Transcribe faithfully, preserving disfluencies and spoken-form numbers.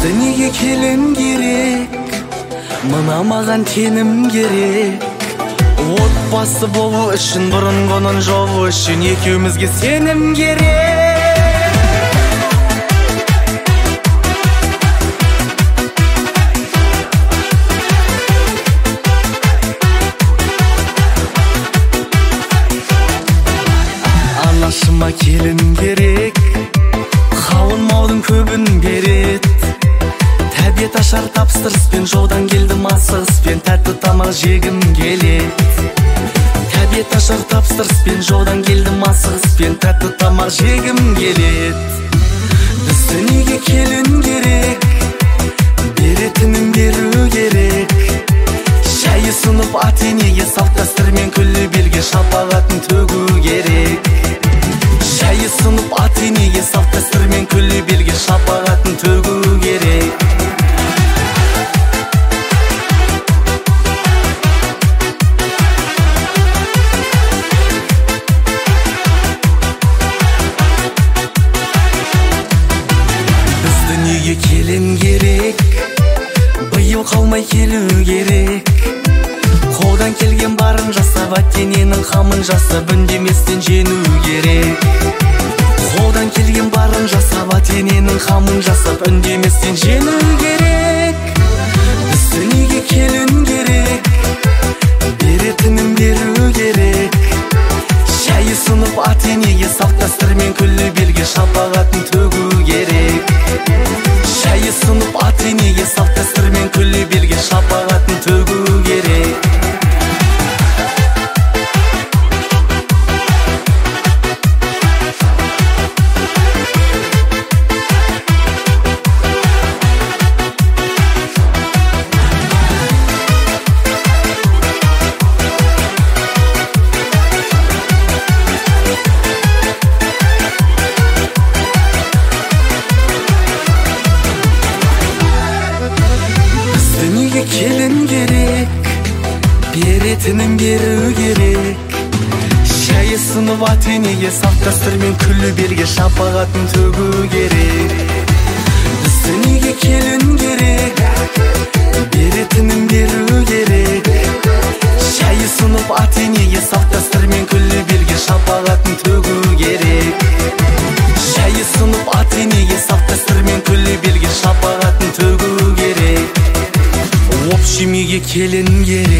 Неге келін керек, мына маған тенім керек. Отбасы болу үшін, бұрынғының жолы үшін екеумізге сенім керек. Анашыма келін керек, қауын маудың көбін берет. Тәбет ашар тапсырыспен, жолдан келдім асығыспен, тәтті тамақ жегім келет. Тәбет ашар тапсырыспен, жолдан келдім асығыспен, тәтті тамақ жегім келет. Бізді неге келін керек, беретінін беру керек. Шайы сынып ата-енеге, салт дәстүрмен күллі белге шапағатын төгу керек. Шайы сынып ата-енеге, салт дәстүрмен күллі белге шапағатын төгу керек. Неге келін керек, биыл қалмай келу керек. Қолдан келген барын жасап, ата-ененің қамын жасап, үндеместен жену керек. Қолдан келген барын жасап, ата-ененің қамын жасап, үндеместен жену керек. Бізді неге келін керек, беретінін беру керек. Шайы сынып ата-енеге, салт дәстүрмен күллі белге шапағатын төгу керек. Шайы сынып ата-енеге, салт дәстүрмен күллі белге шапағатын төгу керек. Келін керек, беретінін беру керек. Шайы сынып ата-енеге, салт дәстүрмен күллі белге шапағатын төгу керек. Бізді неге келін керек, беретінін беру керек. Шайы сынып ата-енеге, салт дәстүрмен күллі белге шапағатын төгу керек. Шайы сынып ата-енеге, салт дәстүрмен күллі белге шапағатын төгу керек. Общемеге келін керек.